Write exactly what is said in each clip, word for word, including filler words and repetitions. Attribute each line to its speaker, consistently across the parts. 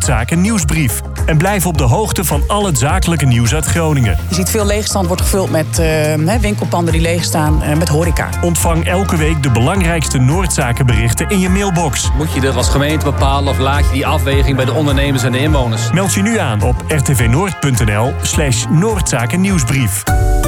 Speaker 1: Noordzaken nieuwsbrief. En blijf op de hoogte van al het zakelijke nieuws uit Groningen.
Speaker 2: Je ziet veel leegstand wordt gevuld met uh, winkelpanden die leegstaan, uh, met horeca.
Speaker 1: Ontvang elke week de belangrijkste Noordzakenberichten in je mailbox.
Speaker 3: Moet je dat als gemeente bepalen of laat je die afweging bij de ondernemers en de inwoners?
Speaker 1: Meld je nu aan op rtvnoord.nl slash Noordzaken nieuwsbrief.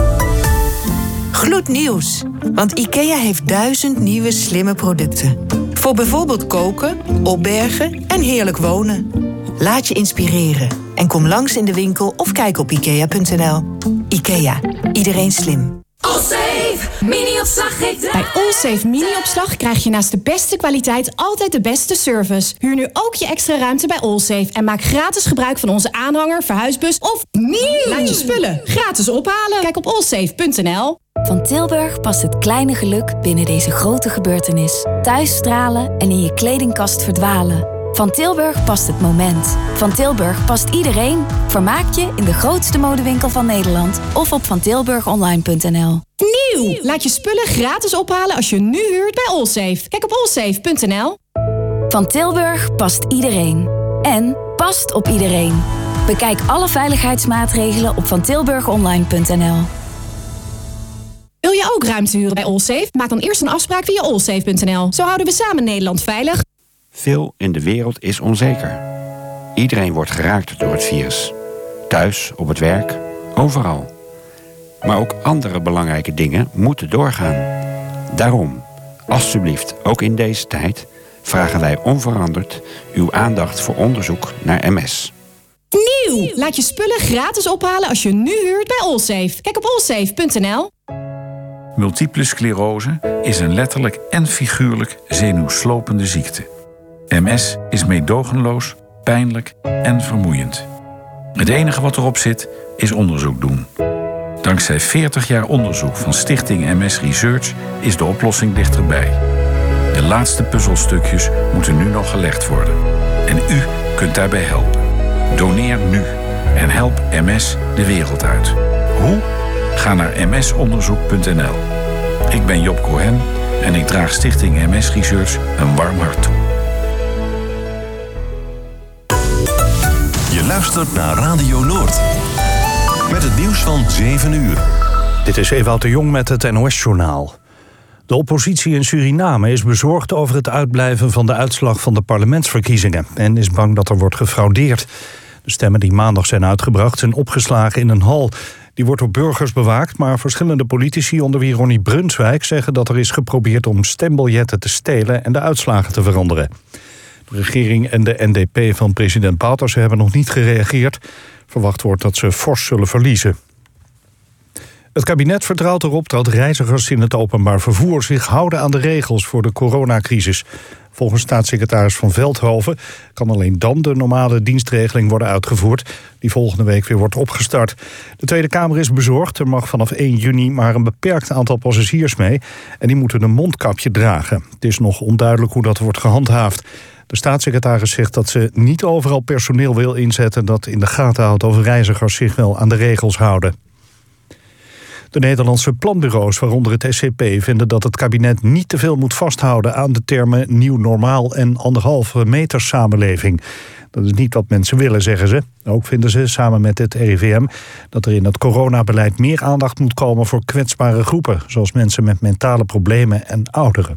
Speaker 4: Gloednieuws. Want IKEA heeft duizend nieuwe slimme producten. Voor bijvoorbeeld koken, opbergen en heerlijk wonen. Laat je inspireren en kom langs in de winkel of kijk op ikea punt n l. IKEA. Iedereen slim.
Speaker 5: Allsafe mini-opslag geeft
Speaker 6: Bij Allsafe mini-opslag krijg je naast de beste kwaliteit altijd de beste service. Huur nu ook je extra ruimte bij Allsafe en maak gratis gebruik van onze aanhanger, verhuisbus of nieuw. Laat je spullen gratis ophalen. Kijk op allsafe punt n l.
Speaker 7: Van Tilburg past het kleine geluk binnen deze grote gebeurtenis. Thuis stralen en in je kledingkast verdwalen. Van Tilburg past het moment. Van Tilburg past iedereen. Vermaak je in de grootste modewinkel van Nederland of op van tilburg online punt n l.
Speaker 6: Nieuw! Laat je spullen gratis ophalen als je nu huurt bij Allsafe. Kijk op allsafe punt n l.
Speaker 7: Van Tilburg past iedereen. En past op iedereen. Bekijk alle veiligheidsmaatregelen op van tilburg online punt n l.
Speaker 6: Wil je ook ruimte huren bij Allsafe? Maak dan eerst een afspraak via allsafe punt n l. Zo houden we samen Nederland veilig.
Speaker 8: Veel in de wereld is onzeker. Iedereen wordt geraakt door het virus. Thuis, op het werk, overal. Maar ook andere belangrijke dingen moeten doorgaan. Daarom, alstublieft, ook in deze tijd, vragen wij onveranderd uw aandacht voor onderzoek naar M S.
Speaker 6: Nieuw! Laat je spullen gratis ophalen als je nu huurt bij Allsafe. Kijk op allsafe punt n l.
Speaker 9: Multiple sclerose is een letterlijk en figuurlijk zenuwslopende ziekte. M S is meedogenloos, pijnlijk en vermoeiend. Het enige wat erop zit is onderzoek doen. Dankzij veertig jaar onderzoek van Stichting M S Research is de oplossing dichterbij. De laatste puzzelstukjes moeten nu nog gelegd worden. En u kunt daarbij helpen. Doneer nu en help M S de wereld uit. Hoe? Ga naar m s onderzoek punt n l. Ik ben Job Cohen en ik draag Stichting M S Research een warm hart toe.
Speaker 10: Je luistert naar Radio Noord. Met het nieuws van zeven uur.
Speaker 11: Dit is Ewout de Jong met het N O S-journaal. De oppositie in Suriname is bezorgd over het uitblijven van de uitslag van de parlementsverkiezingen en is bang dat er wordt gefraudeerd. De stemmen die maandag zijn uitgebracht zijn opgeslagen in een hal. Die wordt door burgers bewaakt, maar verschillende politici, onder wie Ronnie Brunswijk, zeggen dat er is geprobeerd om stembiljetten te stelen en de uitslagen te veranderen. De regering en de N D P van president Bouterse hebben nog niet gereageerd. Verwacht wordt dat ze fors zullen verliezen. Het kabinet vertrouwt erop dat reizigers in het openbaar vervoer zich houden aan de regels voor de coronacrisis. Volgens staatssecretaris Van Veldhoven kan alleen dan de normale dienstregeling worden uitgevoerd, die volgende week weer wordt opgestart. De Tweede Kamer is bezorgd. Er mag vanaf één juni maar een beperkt aantal passagiers mee en die moeten een mondkapje dragen. Het is nog onduidelijk hoe dat wordt gehandhaafd. De staatssecretaris zegt dat ze niet overal personeel wil inzetten dat in de gaten houdt of reizigers zich wel aan de regels houden. De Nederlandse planbureaus, waaronder het S C P, vinden dat het kabinet niet te veel moet vasthouden aan de termen nieuw normaal en anderhalve meter samenleving. Dat is niet wat mensen willen, zeggen ze. Ook vinden ze, samen met het R I V M, dat er in het coronabeleid meer aandacht moet komen voor kwetsbare groepen, zoals mensen met mentale problemen en ouderen.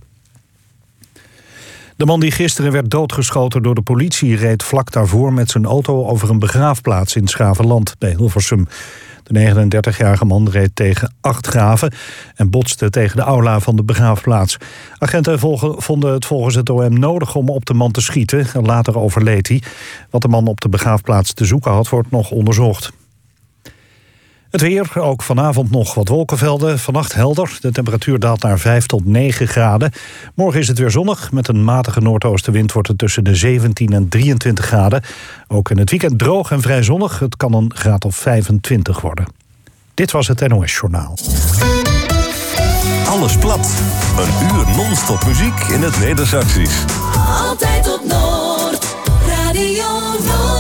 Speaker 11: De man die gisteren werd doodgeschoten door de politie reed vlak daarvoor met zijn auto over een begraafplaats in 's Gravenland bij Hilversum. De negenendertigjarige man reed tegen acht graven en botste tegen de aula van de begraafplaats. Agenten vonden het volgens het O M nodig om op de man te schieten. Later overleed hij. Wat de man op de begraafplaats te zoeken had, wordt nog onderzocht. Het weer, ook vanavond nog wat wolkenvelden. Vannacht helder. De temperatuur daalt naar vijf tot negen graden. Morgen is het weer zonnig. Met een matige noordoostenwind wordt het tussen de zeventien en drieëntwintig graden. Ook in het weekend droog en vrij zonnig. Het kan een graad of vijfentwintig worden. Dit was het N O S-journaal.
Speaker 10: Alles plat. Een uur non-stop muziek in het Neder-Saxisch.
Speaker 5: Altijd op Noord. Radio Noord.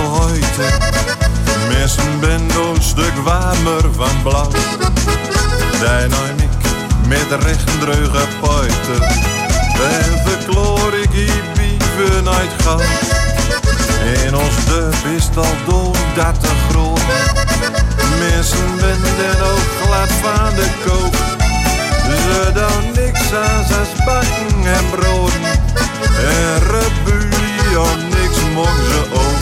Speaker 12: heute. Mensen ben een stuk warmer van blauw. Die neem ik met rechtendreuge poiten. En verkloor ik die pieven uit goud. In ons dorp is het al dood dat te groot. Mensen ben dan ook glad van de koop. Ze doen niks aan als bakken en broden. En rebellie om niks mogen ze ook.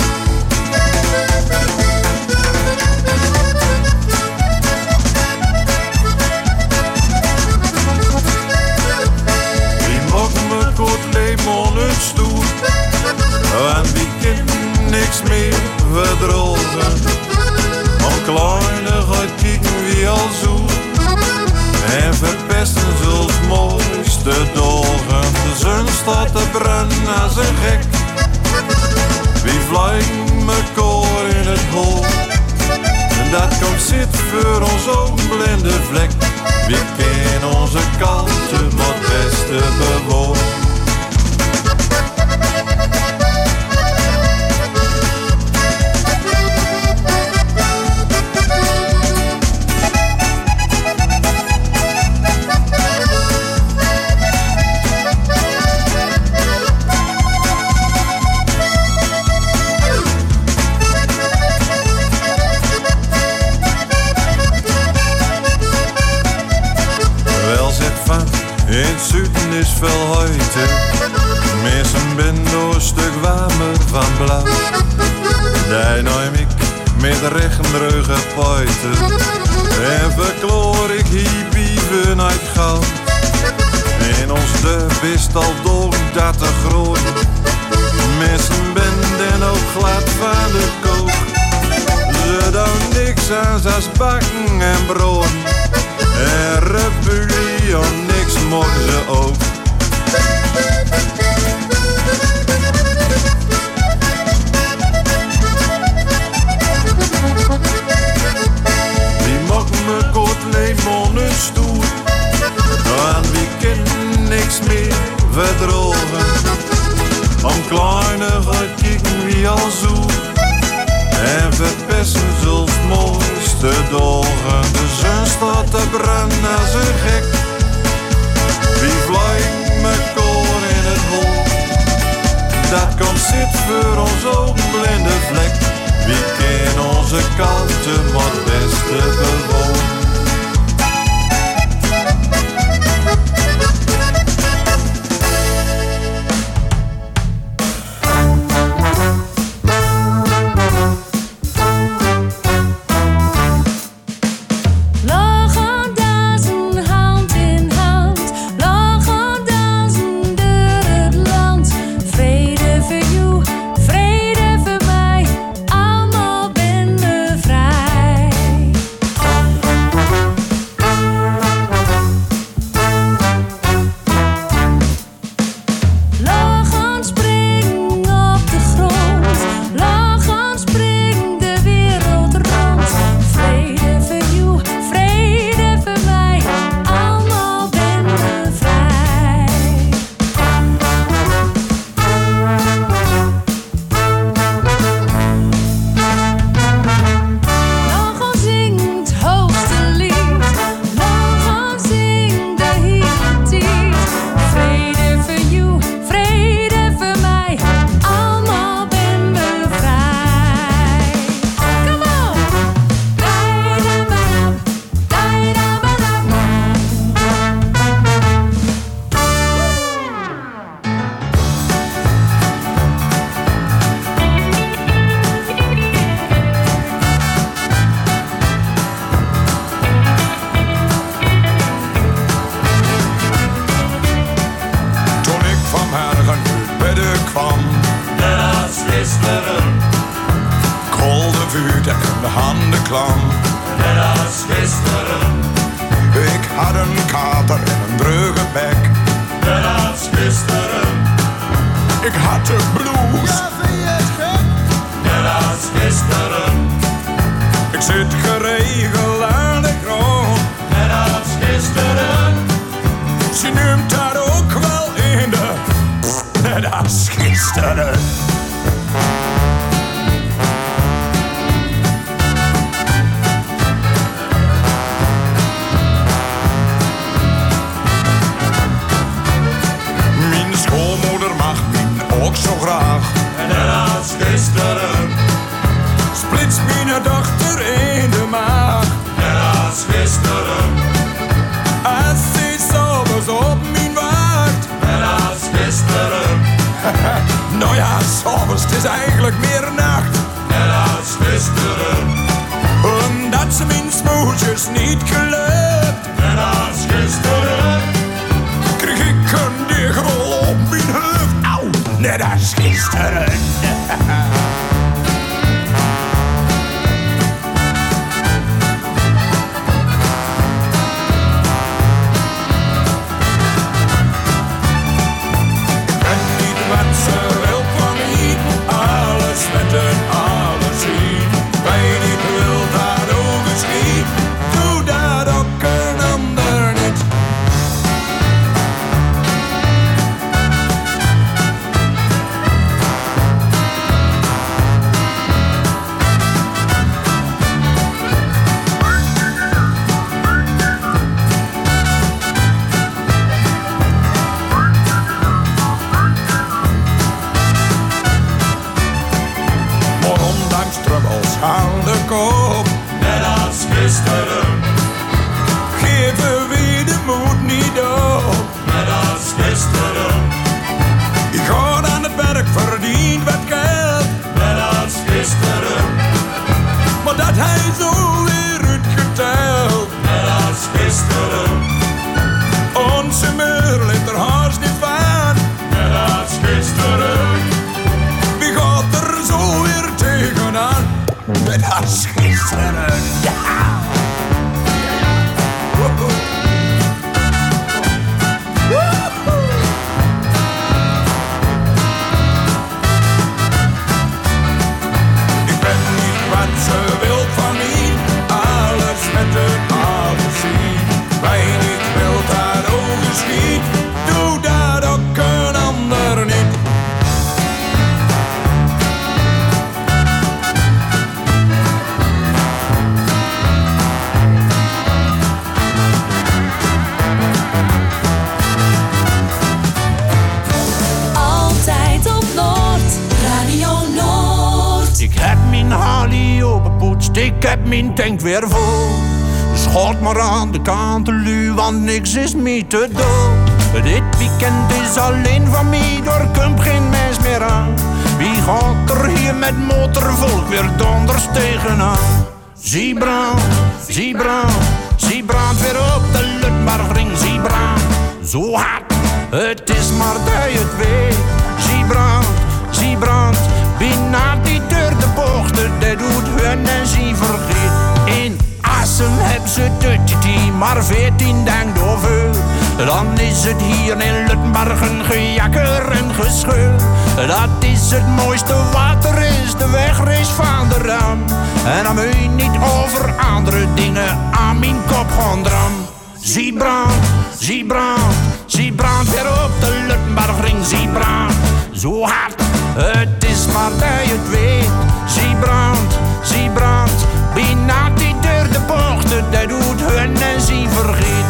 Speaker 12: Wie mag me kort lemon het stoel? Want wie kan niks meer verdrogen. Om kleine gaat kijken wie al zoet. En verpesten zulks mooiste dagen. De zon staat te branden als een gek. Wie vliegen mekaar in het hol. En dat komt zit voor ons ook blinde vlek. Wie kan onze kanten wat beste bewonen. In het zuiden is veel heute. Mensen ben door een stuk warmer van blauw. Die neem ik met rechtendreuge poiten. En verkloor ik hier bieven uit goud. In ons dorp is het al door dat te groot. Mensen ben dan ook glad van de kook. Ze doen niks aan als bakken en brood. En rebellie om niks mogen ze ook. Wie mag me kort lemon het stoel? Want wie kan niks meer verdrogen. Om kleine gaat kijken wie al zoet. En verpesten zulks mooiste dagen. De zon staat te branden als een gek. Wie vliegt mekaar in het hol. Dat komt zit voor ons ook blinde vlek. Wie kan onze kanten wat beste bewonen.
Speaker 13: Net als gisteren. je dochter in de maag.
Speaker 12: Net als gisteren.
Speaker 13: Als ze s'avonds op mijn wacht.
Speaker 12: Net als gisteren.
Speaker 13: Nou ja, s'avonds, het is eigenlijk meer nacht.
Speaker 12: Net als gisteren.
Speaker 13: Omdat ze mijn smoeltjes niet gelukt.
Speaker 12: Net als gisteren.
Speaker 13: Kreeg ik een digrol op mijn hoofd. Auw, net als gisteren.
Speaker 12: Net als gisteren.
Speaker 13: Geven we de moed niet op.
Speaker 12: Net als gisteren.
Speaker 13: Ik ga aan het werk, verdien wat geld.
Speaker 12: Net als gisteren.
Speaker 13: Maar dat hij zo weer uitgeteld.
Speaker 12: Net als gisteren.
Speaker 13: Onze muur ligt er haast niet van.
Speaker 12: Net als gisteren.
Speaker 13: Wie gaat er zo weer tegenaan? Net als gisteren. Ja. Ik ben niet wat ze wil van mij. Alles met de ogen zien. Wij niet wil daar overschiet. Doe dat ook een ander niet.
Speaker 14: Ik heb mijn tank weer vol. Schot maar aan de kant lui, want niks is me te doen. Dit weekend is alleen van mij, door komt geen mens meer aan. Wie gaat er hier met motorvolk weer donders tegenaan? Zie brand, zie brand, zie brand weer op de Lutmargring. Zie brand, zo hard, het is maar dat je het weet. Zie brand, zie brand, binnen die deur de bochten, dat doet hun en zie vergeet. In Assen hebben ze de maar veertien denkt over. Dan is het hier in Lutmargen gejakker en gescheur. Dat is het mooiste water, is de wegrace van de ram. En dan moet je niet over andere dingen aan mijn kop gaan dram. Zie brand, zie brand, zie brand weer op de Lutmargring. Zie brand, zo hard, het is maar dat je het weet. Zie brand, zie brand, binnen die deur de bochten, dat doet hun en zie vergeet.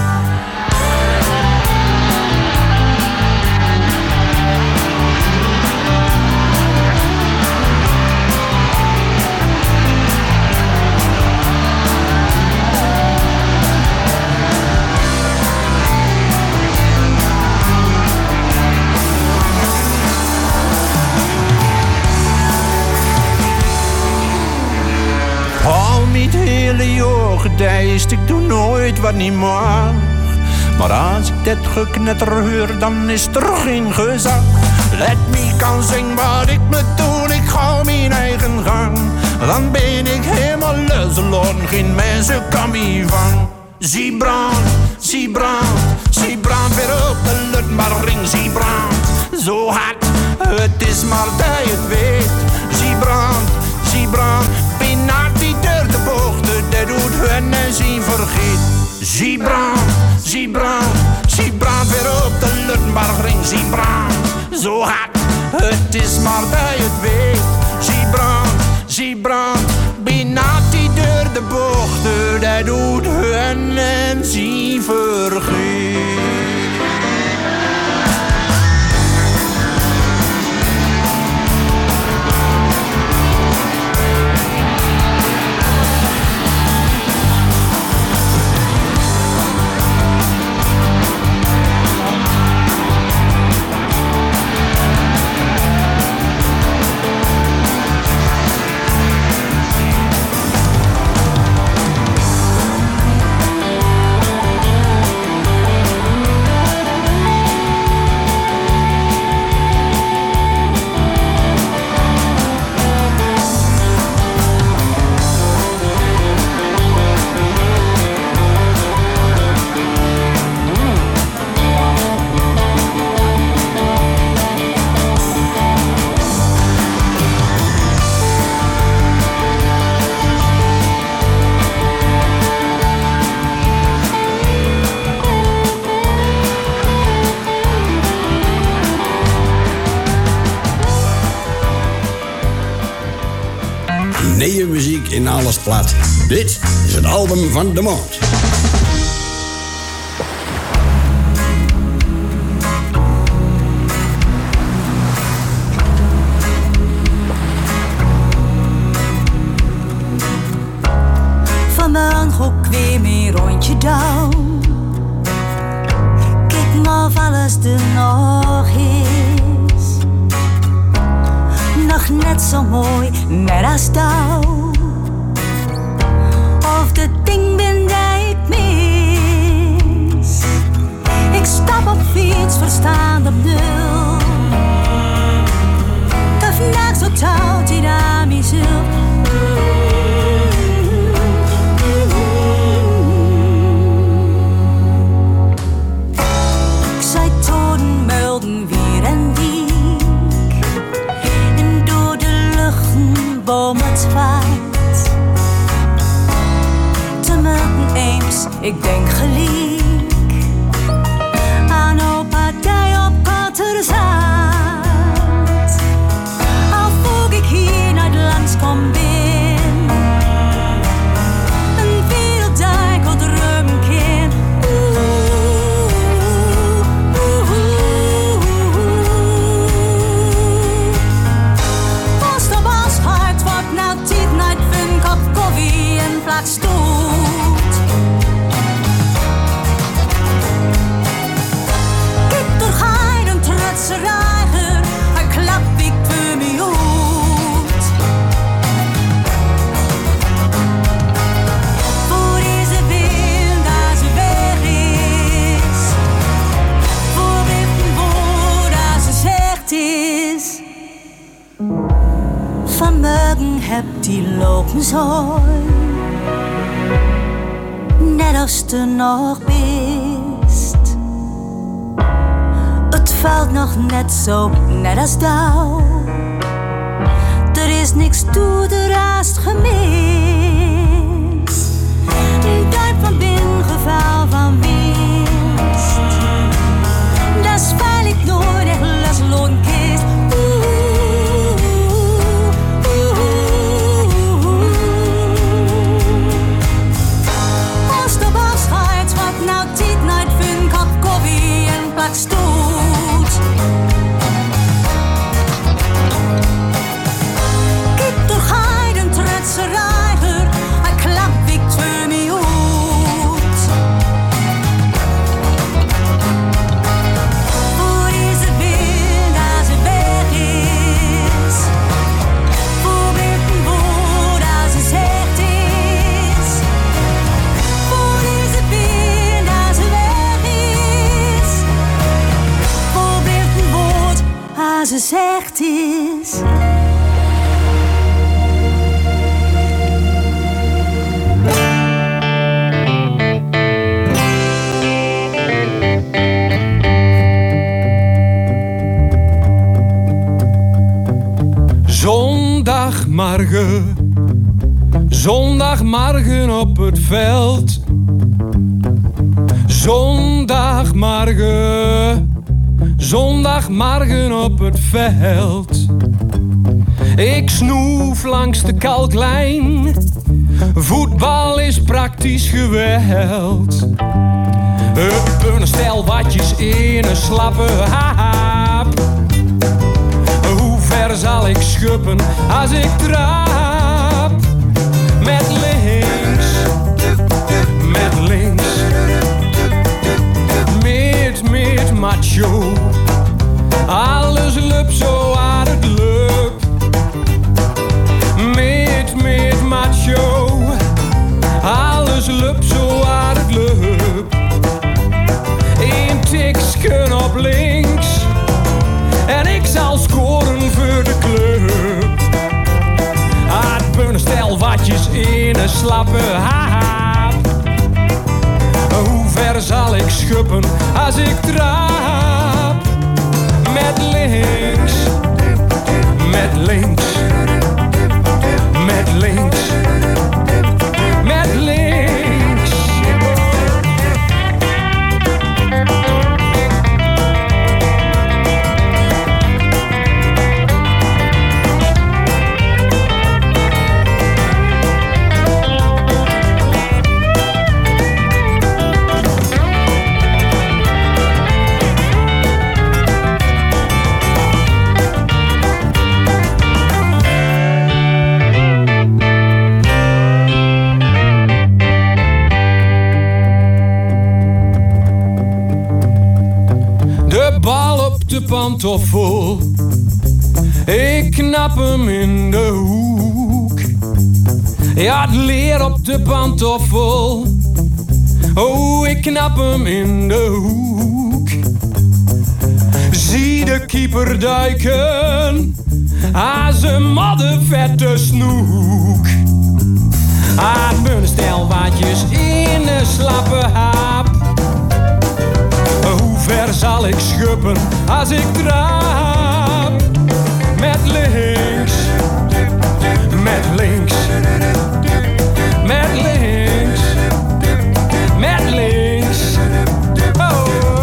Speaker 14: Al mijn hele jaar gedijst, ik doe nooit wat niet mag. Maar als ik dit geknetter hoor, dan is er geen gezag. Let me kan zingen wat ik me doe, ik ga mijn eigen gang. Dan ben ik helemaal luizeloon, geen mensen kan me vangen. Zie brand, zie brand, zie brand weer op de Lutmargring. Zie brand, zo hard, het is maar dat je het weet. Zie brand, zie brand, binnen die deur de bochten, dat doet hun en zie vergeet. Zie brand, zie brand, zie brand weer op de Lutmargring. Zie brand, zo hard, het is maar dat je het weet. Zie brand, zie brand, binnen die deur de bochten, dat doet hun en zie vergeet.
Speaker 15: Goeie muziek in alles plat. Dit is het album van de maand.
Speaker 16: Vandaag ook weer meer rondje dauw. Kijk maar of alles er nog is. Nog net zo mooi, net als dauw. Of de ding ben die ik mis. Ik stap op fiets, verstaan op nul. De vandaag zo touwt die naar mezelf. Bomen zwaait. Te melden eens, ik denk gelijk aan opa die op Katterzaat. Al voeg ik hier naar het lands kom bin. Een wereld die ik al dromen kan. Plaats stoot. Kijk door geen een trotse reiger, hij klapt ik voor me uit. Voor deze wind als ze weg is, voor dit woord als ze zegt is. Vanmorgen heb die lopen zo. Net als er nog best. Het valt nog net zo, net als dauw. Er is niks toe, de raast gemist. Een duim van binnen, geval van winst. Dat spijl ik nooit echt los loonkist. Nou tijd nooit voor een kop koffie en plak stoot. Kijk door geen een trotse reiger, hij klapt ik voor me uit. Voor deze wind als ze weg is, voor dit een woord als ze zegt is. Voor deze wind als ze zegt is.
Speaker 17: Zondagmorgen, zondagmorgen op het veld. Zondagmorgen, zondagmorgen op het veld. Ik snoef langs de kalklijn. Voetbal is praktisch geweld. Een stel watjes in een slappe haap. Hoe ver zal ik schuppen als ik trap? Met links, met links. Met, met macho. Alles lup zo aan het lup. Met, met macho. Alles lup zo aan het lup. Eén tiksken op links. En ik zal scoren voor de club. Het stel watjes in een slappe haap. Hoe ver zal ik schuppen als ik trap? Met links, met links, met links, met links. pantoffel. Ik knap hem in de hoek. Ja, het leer op de pantoffel. Oh, ik knap hem in de hoek. Zie de keeper duiken. Ah, ze moddervette snoek. Ah, mijn stelwaadjes in een slappe haap. Hoe ver zal ik schuppen als ik trap? Met links, met links, met links, met links. Oh.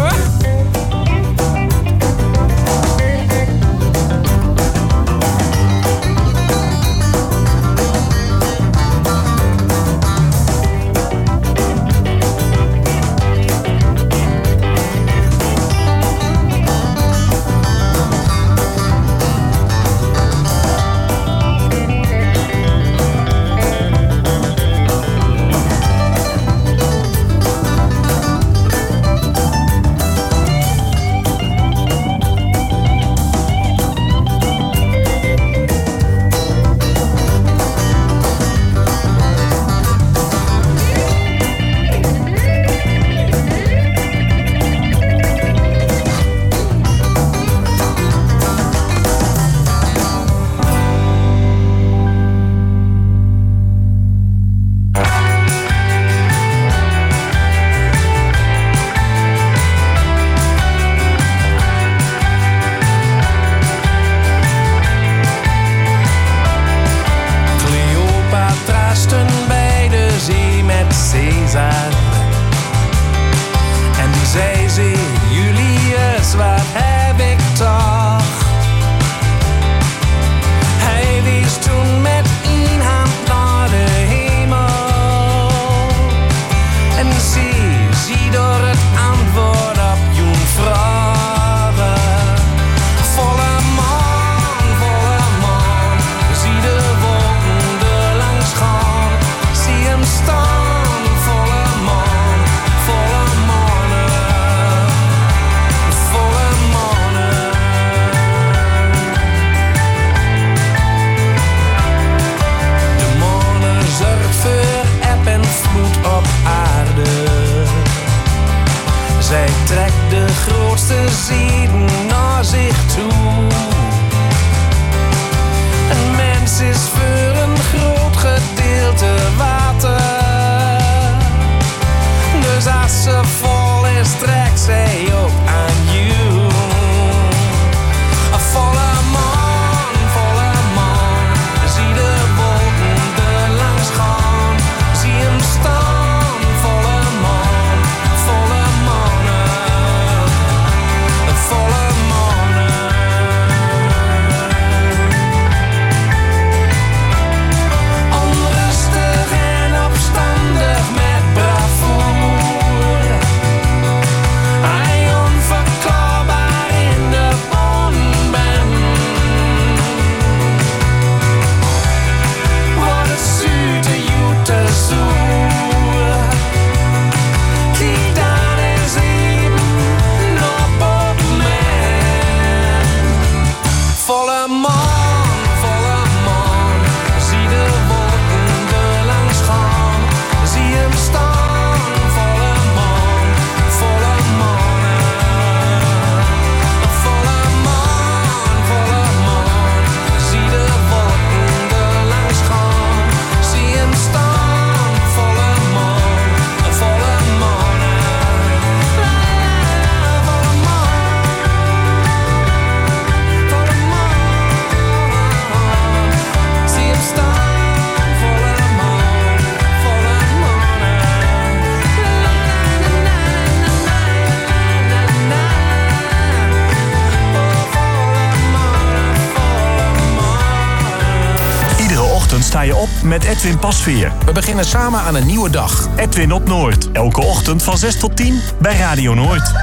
Speaker 1: sta je op met Edwin Pasveer.
Speaker 18: We beginnen samen aan een nieuwe dag.
Speaker 1: Edwin op Noord. Elke ochtend van zes tot tien bij Radio Noord.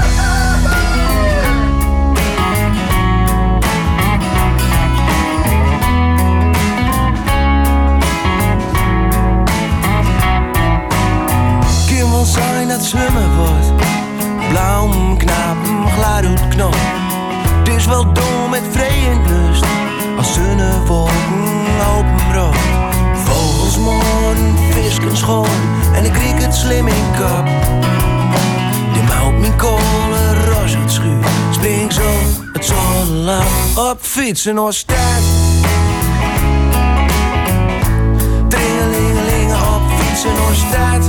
Speaker 19: Kimmel zijn het zwemmen wordt. Blauw knapen, gladoet knop. is wel dom met vrede en lust. Als zonnewolken openbrood. Vogels moorden, visken schoon. En ik kriek het slim in kap. Die houdt mijn kolen, ros het schuur. Spring zo het zo lang op fietsen of stad. Tringelingelingen op fietsen of stad.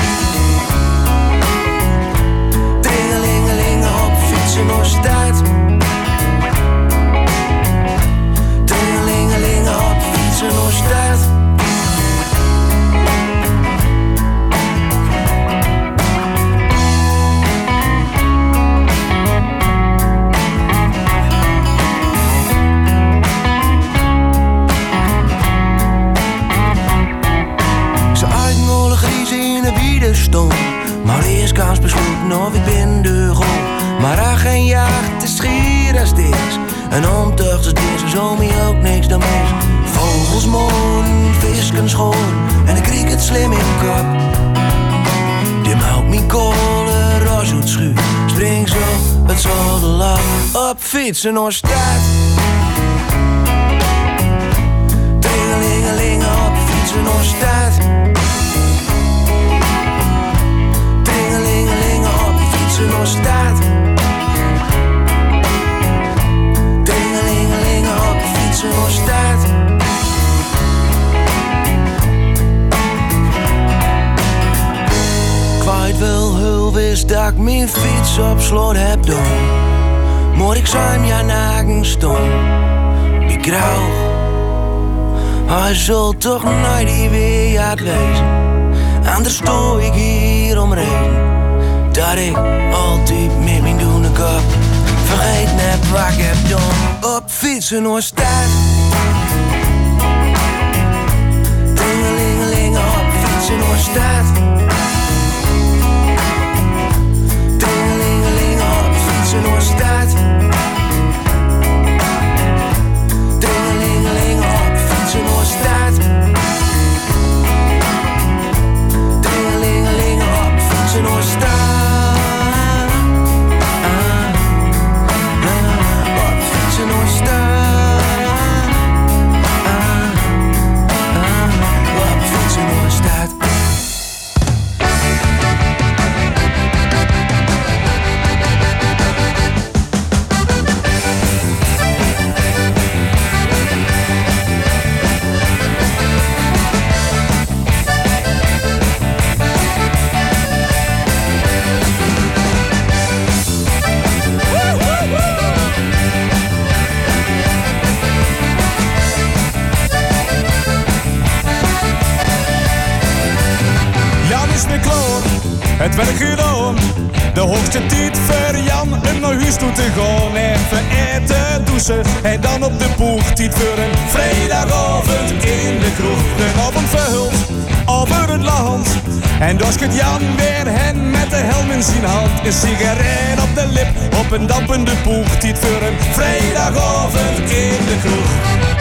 Speaker 19: Tringelingelingen op fietsen of stad. Tringelingelingen op fietsen of stad. Stond. Maar eerst kans besloten of ik ben de grond. Maar ach en jacht, het is schier als dit. En omtocht als dit, zo me ook niks dan mis. Vogels moorden, visken schoon. En ik kriek het slim in kop. Die houdt mijn kolen, ros het schuur. Spring zo, het zal de lach. Op fietsen of stad. Tringelingelingen op fietsen of stad. Of staat. Tringelingelingen op fietsen of staat. Kwijt wel heel wist dat ik mijn fiets op slot heb doen. Maar ik zou hem ja nagen stond. Die grauw. Hij zal toch nooit die weer uit wezen. Anders stoor ik hier om reden. Dat ik altijd met mijn doen kop vergeet net wat ik heb doen. Op fietsen of stad. Tringelingelingen op fietsen of stad. Tringelingelingen op fietsen of stad. Tringelingelingen op fietsen of stad. Tringelingelingen op fietsen of stad.
Speaker 20: Het werk gedaan, de hoogste tijd voor Jan om naar huis toe te gaan. Even eten, douchen en dan op de boeg. Tijd voor een vrijdagavond in de kroeg. De avond verhult over het land. En daar schudt Jan weer hen met de helm in zijn hand. Een sigaret op de lip, op een dampende boeg. Tijd voor een vrijdagavond in de kroeg.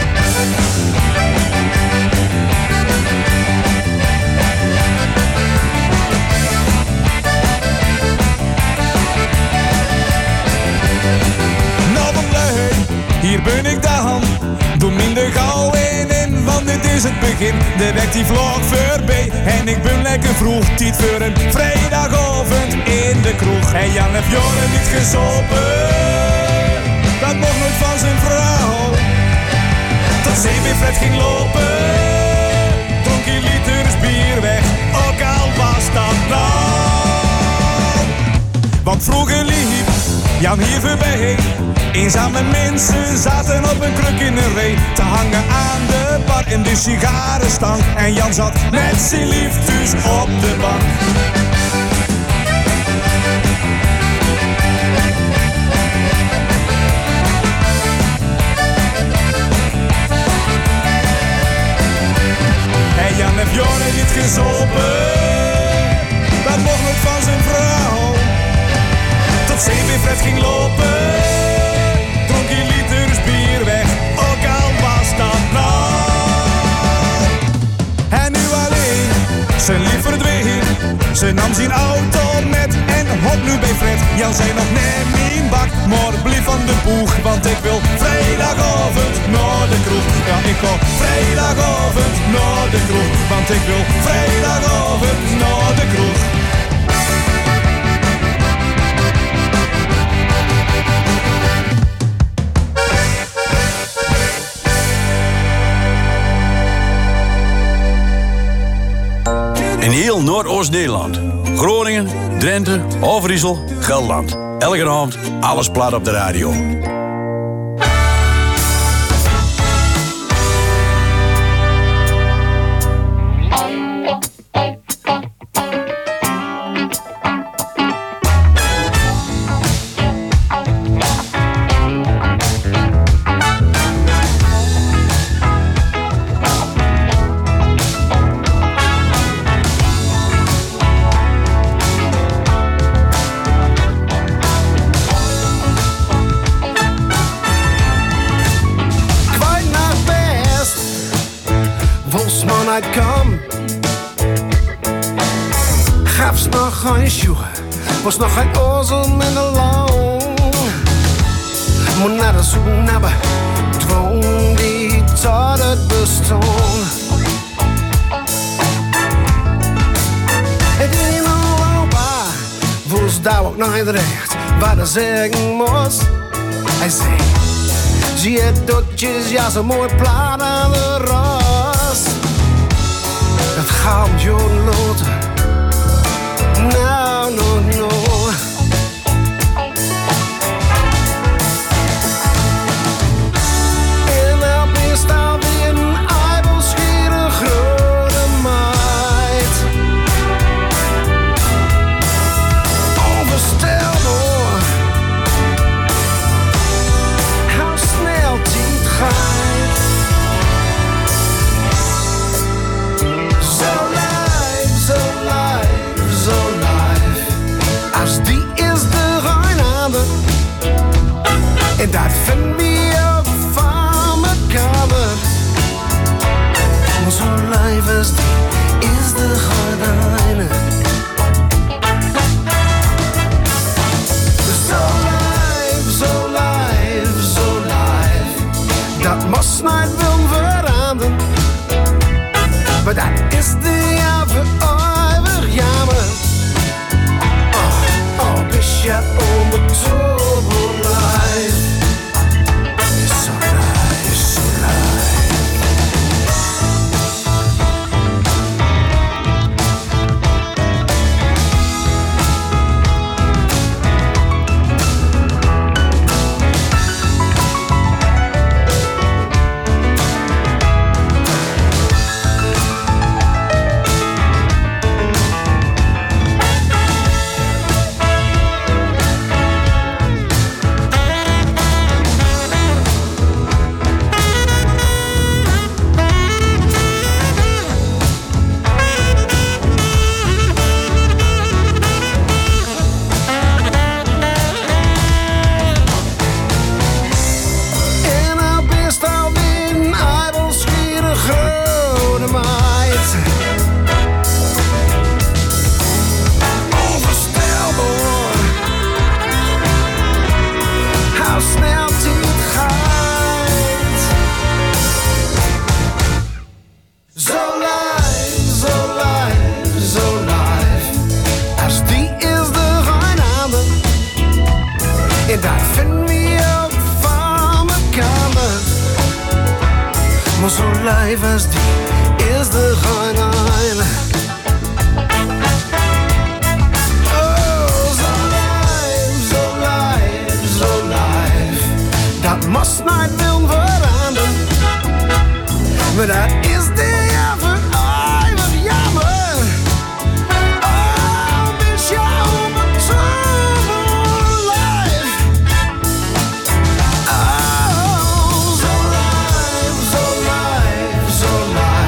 Speaker 20: Hier ben ik dan, doe minder gauw in in, want dit is het begin. De weg die vlog voorbij en ik ben lekker vroeg. Tijd voor een vrijdagavond in de kroeg. En Jan heeft jaren niet gezopen, dat mocht nooit van zijn vrouw. Tot zee weer Fred ging lopen, dronk hij liters bier weg, ook al was dat nou. Want vroeger liep Jan hier voorbij. Eenzame mensen zaten op een kruk in een ree te hangen aan de bar in de sigarenstank. En Jan zat met zijn liefdes op de bank. En Jan heeft jaren niet gezopen, dat mocht nog van zijn vrouw. Tot zee weer Fred ging lopen, dronk hij liters bier weg, ook al was dat nou. En nu alleen, zijn lief verdween, ze nam zijn auto met en hop zit nu bij Fred, Jan zei nog nee, mijn bak. Maar blijf van de boeg, want ik wil vrijdagavond naar de kroeg. Ja, ik wil vrijdagavond naar de kroeg, want ik wil vrijdagavond naar de kroeg.
Speaker 21: In heel Noordoost-Nederland. Groningen, Drenthe, Overijssel, Gelderland. Elke avond, alles plat op de radio.
Speaker 22: Was nog geen ozel in de loon. Moet naar de zoek naar be dwong die tot het bestond. Het in Europa woest daar ook nog niet recht wat er zeggen moest. Hij zei, zie het dotjes, ja zo mooi plaat aan de ras. Het gaat joden loten. No, no, no. En dan is daar weer een eibelschiere grote meid. Onvoorstelbaar hoe snel die het gaat. Zo live, zo live, zo live. Als die is de Rheinhaven. En dat vind we ook van elkaar. Maar zo live als die is de Rheinhaven. Zo live, zo live, zo live. Dat moest niet willen veranderen. Maar dat is de ja voor eeuwig jammer. Oh, oh, is je onbetoonbaar live. So live, so live. En dat vinden we ook van elkaar. Maar zo live als die is de Rheinhaven. Oh, zo live, zo live, zo live. Dat moest niet willen veranderen. Maar dat is de ja voor eeuwig jammer. Oh, mis je onbetoonbaar. So live, so live, so live.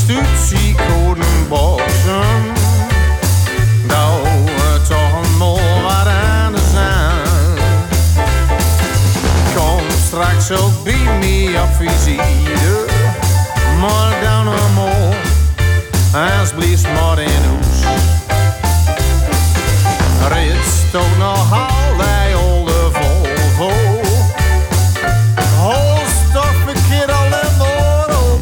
Speaker 14: institutiecodenboxen. Nou, toch een mol wat aan de zijn. Kom straks ook bij me op visite. Maar dan een mol, alsjeblieft maar in huis. Er is toch nog allerlei oude Volvo. Holstof verkeerd al in voor.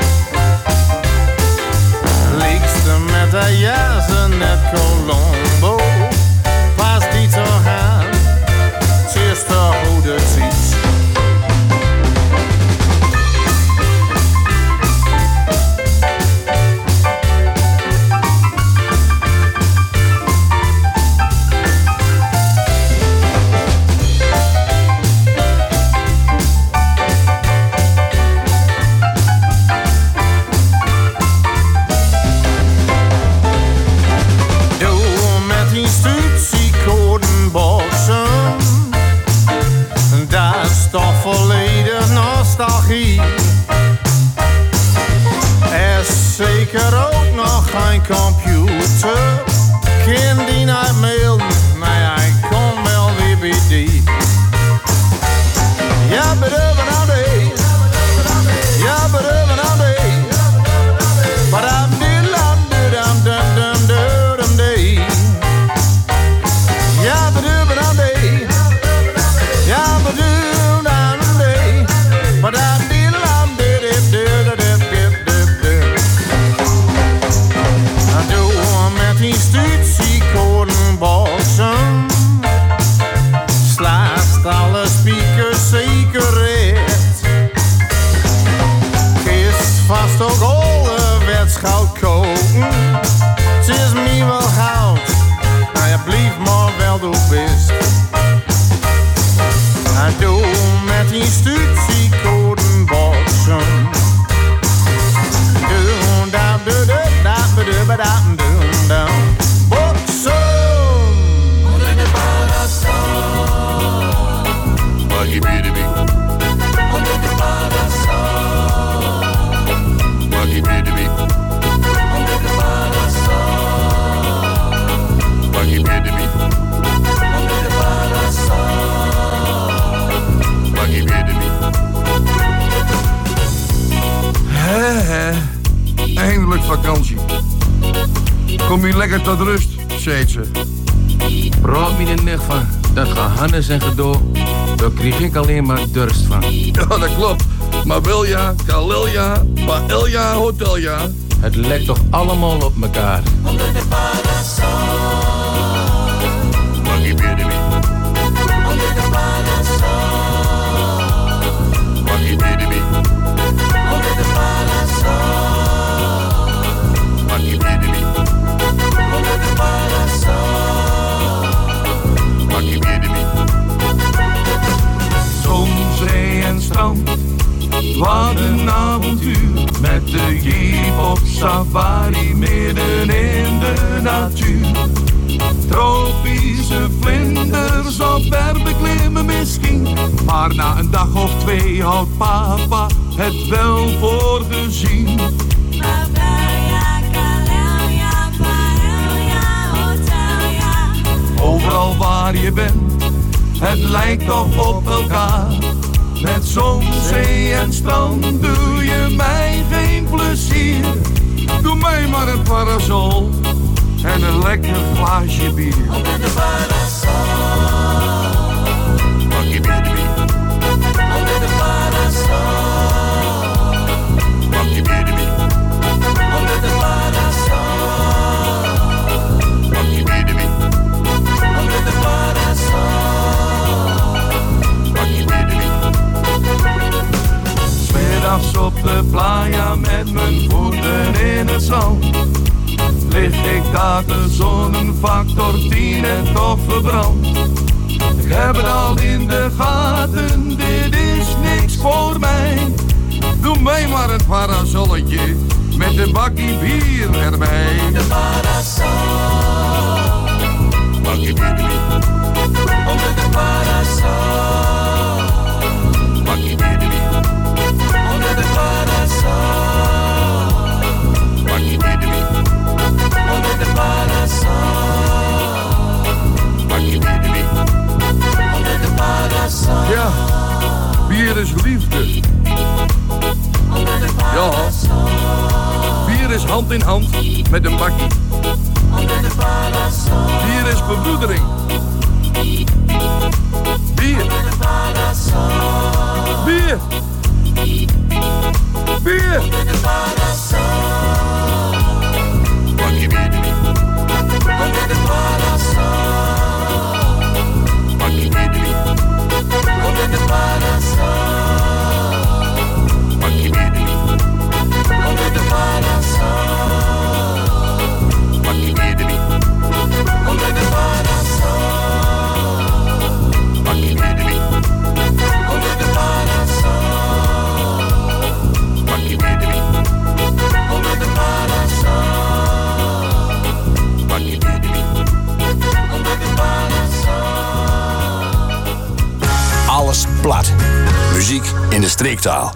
Speaker 14: Liekste met de jassen net Colombo. Pas die toch aan, het is toch hoe het ziet. Volledig nostalgie. Er is zeker ook nog geen computer. Kind die naar mailen, nou ja, ik kom wel weer bij die. Ja, bedurven aan de, ja, bedurven aan de. Badam diddam dudam dum dum dudum dee. Ja, bedurven aan de, ja, bedurven. Institutiecodenboxen slaat alle speakers zeker recht. Kist vast ook ouderwets goud koken. Het is me wel goud, nou ja, blijf maar wel doe best. En doe met institutiecodenboxen. Doe da do do da do do ba da do da.
Speaker 2: Buggy Beauty Bee. Under the parasol. Buggy Beauty Bee. Under the parasol. Buggy Beauty Bee. Under the parasol. Buggy Beauty Bee.
Speaker 3: Hé, hé. Eindelijk vakantie. Kom je lekker tot rust, zei ze.
Speaker 23: Praat me er niet van. Dat gehannes en gedoe, daar kreeg ik alleen maar dorst van.
Speaker 3: Ja, dat klopt. Maar Wilja, Kalilja, Paelja, Hotelja.
Speaker 23: Het lijkt toch allemaal op elkaar.
Speaker 2: Onder de parasol. Buggy Beauty Bee. Onder de parasol. Buggy Beauty Bee. Onder de parasol. Buggy Beauty Bee. Onder de parasol.
Speaker 24: Zon, zee en strand, wat een avontuur. Met de jeep op safari midden in de natuur. Tropische vlinders op bergen klimmen misschien. Maar na een dag of twee houdt papa het wel voor gezien. Overal waar je bent, het lijkt toch op elkaar. Met zon, zee en strand doe je mij geen plezier. Doe mij maar een parasol en een lekker glaasje bier.
Speaker 2: Onder de parasol. Buggy Beauty Bee. Onder de parasol. Buggy Beauty Bee. Onder de parasol. Buggy Beauty Bee. Onder de parasol. Buggy Beauty Bee.
Speaker 24: 'S Middags op de playa met mijn voeten in het zand. Lig ik daar de zon een factor tien en toch verbrand. Ik heb het al in de gaten, dit is niks voor mij. Doe mij maar een parasolletje met een bakkie bier erbij.
Speaker 2: De parasol. Buggy Beauty Bee. Onder de parasol. Buggy Beauty Bee. Onder de parasol.
Speaker 3: is hand in hand met een bakkie. Hier is bebloedering. Bier. Bier. Bier.
Speaker 2: Bakkie bier erbij. Onder de parasol. Bakkie bier erbij. Onder de parasol. Bakkie bier erbij. Onder de parasol. Bakkie bier erbij. Onder de parasol. Bakkie bier erbij. Onder de parasol. Bakkie bier erbij. Onder de parasol. Bakkie bier erbij. Onder de parasol.
Speaker 21: Alles plat. Muziek in de streektaal.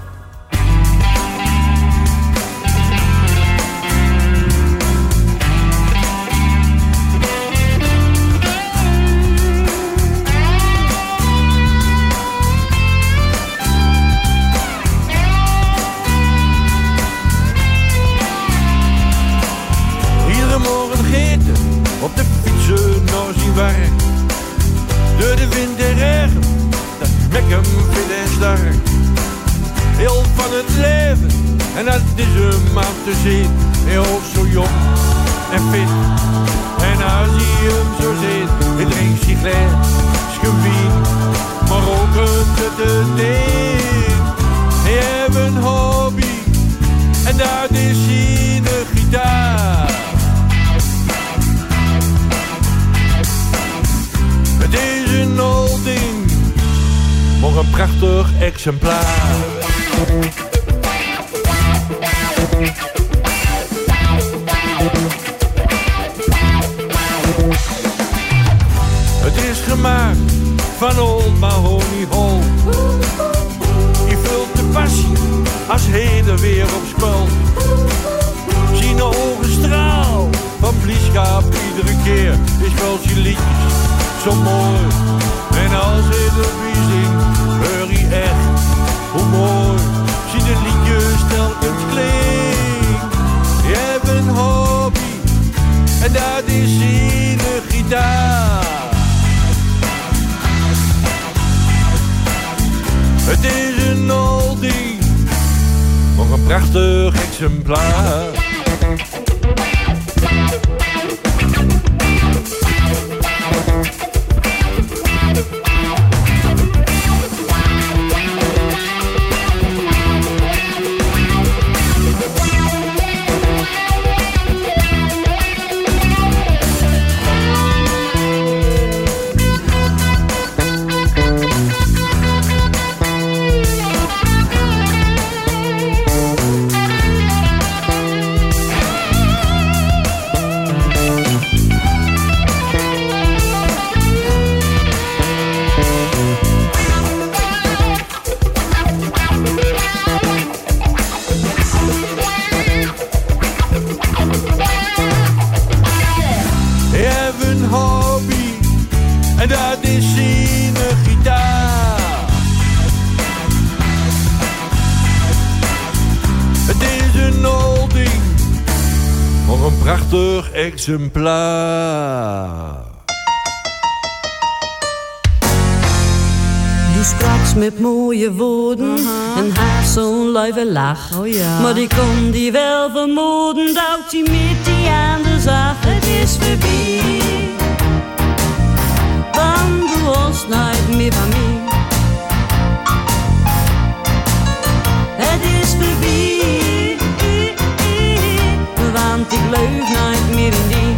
Speaker 12: Iedere morgen geten, op de fietsen naar zijn werk. Door de wind en regen, dat mek hem fit en sterk. Heel van het leven, en dat is hem aan te zien. Heel zo jong en fit. En als hij hem zo zit, hij drinkt zich leeg, schewien, maar ook een te ding. Hij heeft een hobby, en dat is zijn gitaar. Het is een old ding, maar een prachtig exemplaar. Het is gemaakt van old mahogany hol. Je vult de passie als heden weer op spel. Zijn ogen straal van blijdschap iedere keer. Is wel zijn liedjes zo mooi. En als hij erbij zingt, hoor je echt hoe mooi. Zie de liedjes telkens klinkt. Je hebt een hobby en dat is zijn gitaar. Het is een old ding, maar een prachtig exemplaar. Prachtig exemplaar.
Speaker 4: Du sprak met mooie woorden en had zo'n luie lach.
Speaker 6: Oh ja.
Speaker 4: Maar die kon die wel vermoeden dat die met die andere zag. Het is voorbij, want du was nooit meer van mij. Het is voorbij, want ik leef nooit meer in die.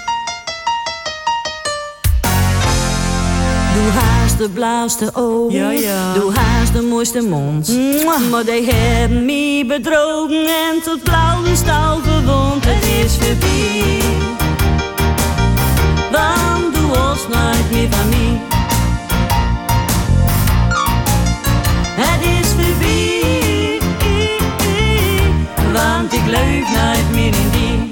Speaker 4: Du haast de blauwste ogen,
Speaker 6: Ja, ja.
Speaker 4: du haast de mooiste mond.
Speaker 6: Mwah.
Speaker 4: Maar die hebben me bedrogen en tot blauwe stal gewond. Het is voorbij, want du was nooit meer van mij. Het is voorbij, want ik leef nooit meer in die.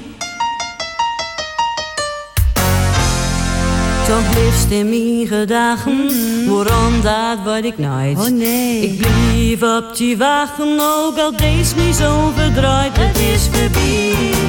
Speaker 4: Toch blijft in mijn gedachten, waarom dat weet ik nooit.
Speaker 6: Oh nee.
Speaker 4: Ik blijf op die wachten, ook al deze me zo verdraaid. Het is voorbij,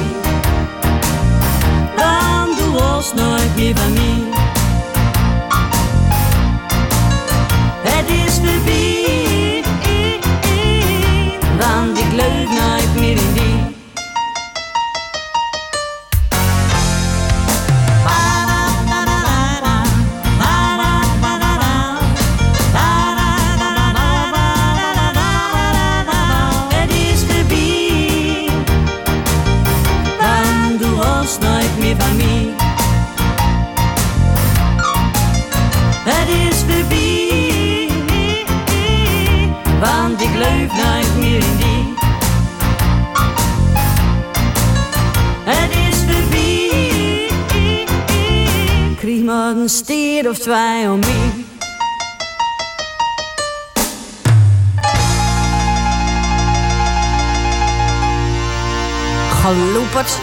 Speaker 4: een stier of twee om mij. Geloeperd.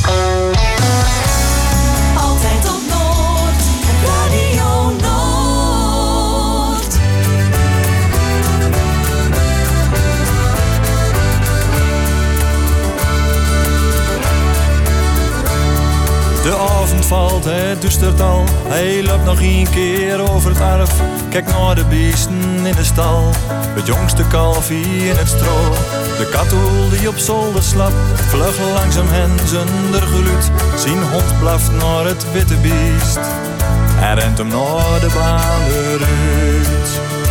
Speaker 5: Altijd op Noord, Radio Noord.
Speaker 6: De avond valt, het duistert al. Hij loopt nog een keer over het erf. Kijk naar de beesten in de stal. Het jongste kalfie in het stro. De katoel die op zolder slaapt. Vlug langzaam hen zonder geluid. Zijn hond blaft naar het witte beest. Hij rent hem naar de baan eruit.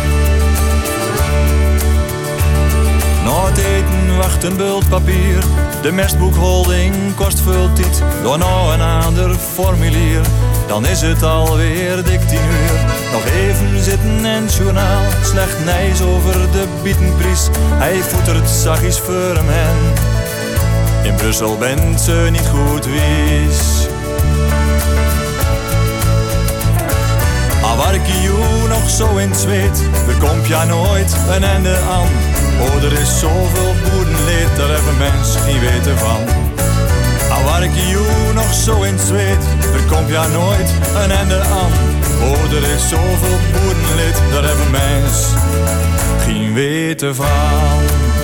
Speaker 6: Na het eten wacht een bult papier. De mestboekholding kost veel tijd. Door nou een ander formulier. Dan is het alweer dik tien uur. Nog even zitten en journaal. Slecht nijs over de bietenprijs. Hij voetert zachtjes voor hem hen. In Brussel bent ze niet goed wies. Al waar ik je nog zo in het zweet. Er komt ja nooit een einde aan. Oh, er is zoveel boerenleed, daar hebben mensen geen weten van. Al waar ik je nog zo in het zweet, er komt ja nooit een einde aan. Oh, er is zoveel boerenleed, daar hebben mensen geen weten van.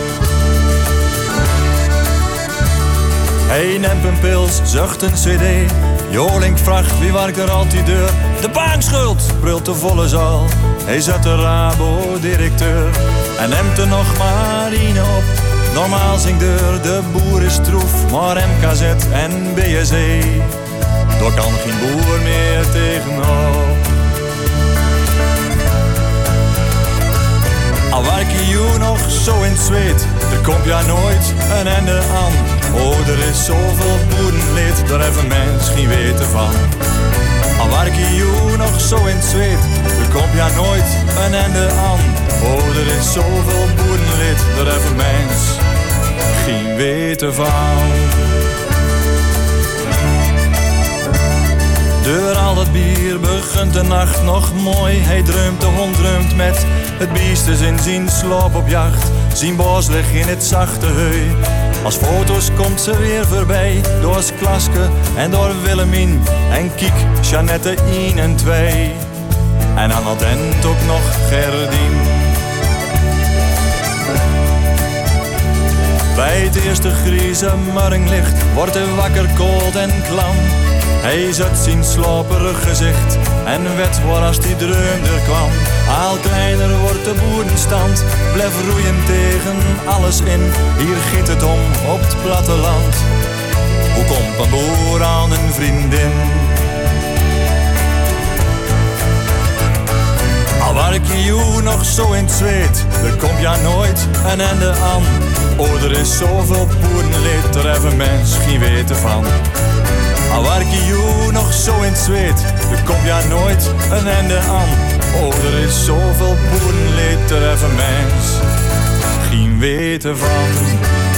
Speaker 6: Hij neemt een pils, zucht een cd. Jolink vraagt wie werkt er altijd deur. De bankschuld, brult de volle zaal. Hij zet de Rabo-directeur en neemt er nog maar een op. Normaal zingt er de boer is troef, maar M K Z en B S E. Daar kan geen boer meer tegenop. Al werk je nog zo in het zweet, er komt ja nooit een einde aan. Oh, er is zoveel boerenleed, daar hebben mensen geen weten van. Al werk je nog zo in het zweet, er komt ja nooit een einde aan. Oh, er is zoveel boerenleed, daar hebben mensen geen weten van. Door al dat bier begint de nacht nog mooi. Hij dreumt, de hond dreumt met het biest is in zijn sloop op jacht. Zijn bos ligt in het zachte heu. Als foto's komt ze weer voorbij. Door Klaske en door Willemien. En Kiek, Jeannette één en twee. En aan het eind ook nog Gerdien. Bij het eerste grieze morgenlicht wordt hij wakker, koud en klam. Hij zet zijn slaperig gezicht en weet waar als die dreum er kwam. Al kleiner wordt de boerenstand, blijf roeien tegen alles in. Hier giet het om op het platteland. Hoe komt een boer aan een vriendin? Al werk je nog zo in het zweet, er komt ja nooit een einde aan. Oh, er is zoveel boerenleed, daar hebben mensen geen weten van. Al werk je nog zo in het zweet, er komt ja nooit een einde aan. Oh, er is zoveel boerenleed, daar hebben mensen geen weten van.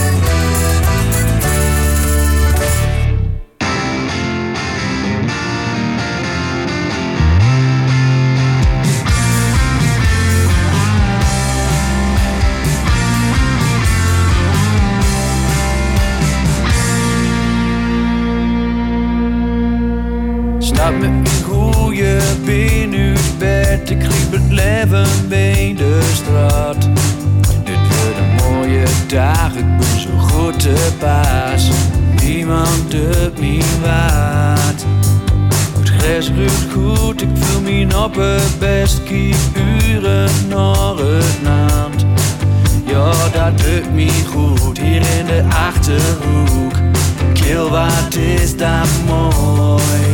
Speaker 7: Snap met mijn goeie been uit bed. Ik riep het leven bij de straat. Dit wordt een mooie dag, ik ben zo goed te paas. Niemand doet me wat. Het gras ruikt goed, ik voel me op het best. Kijk uren naar het naand. Ja, dat doet me goed, hier in de Achterhoek. Kill, wat is dat mooi.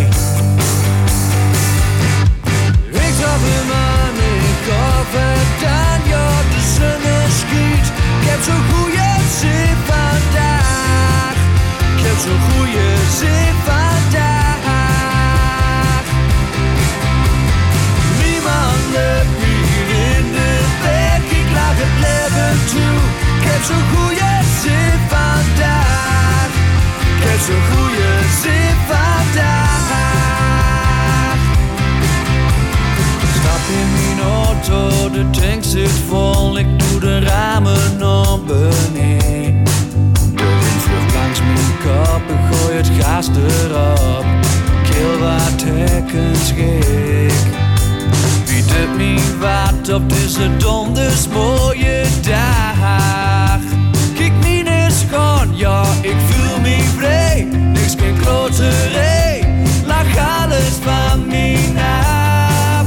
Speaker 8: Trappen aan, ik hoop het aan, ja, de zon schiet. Ik heb zo'n goeie zin vandaag. Ik heb zo'n goeie zin vandaag. Niemand loopt meer in de weg, ik laat het leven toe. Ik heb zo'n goeie zin vandaag. Ik heb zo'n goeie zin vandaag.
Speaker 7: de tank zit vol, ik doe de ramen naar beneden. De wind vlucht langs mijn kop, ik gooi het gas erop. Keel wat hekkens gek. Wie doet me wat op deze donders mooie dag? Kijk me eens gewoon, ja, ik voel me vrij. Niks geen kloterij, lach alles van me af.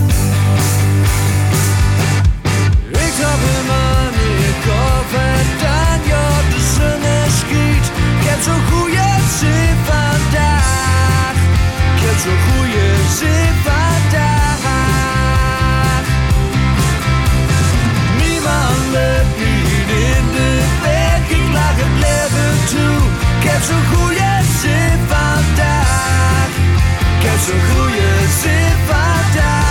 Speaker 7: Ik heb hem aan, ik hoop het aan, ja, de zon schiet. Ik heb zo'n goeie zin vandaag. Ik heb zo'n goeie zin vandaag. Niemand loopt niet in de weg, ik lach het leven toe. Ik heb zo'n goeie zin vandaag. Ik heb zo'n goeie zin vandaag.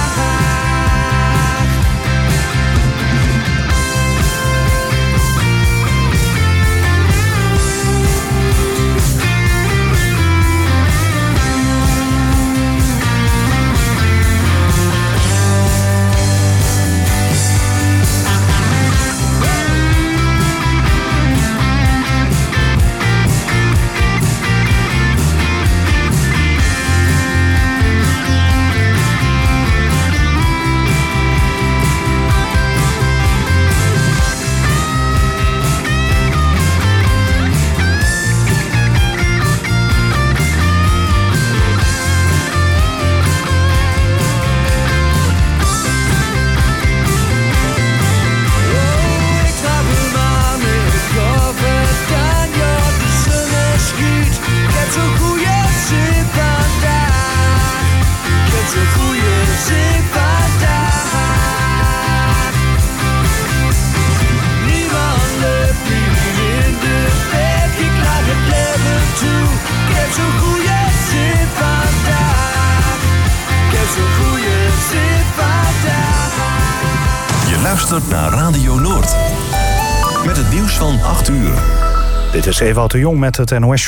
Speaker 1: Luistert naar Radio Noord. Met het nieuws van acht uur.
Speaker 9: Dit is Ewout de Jong met het N O S.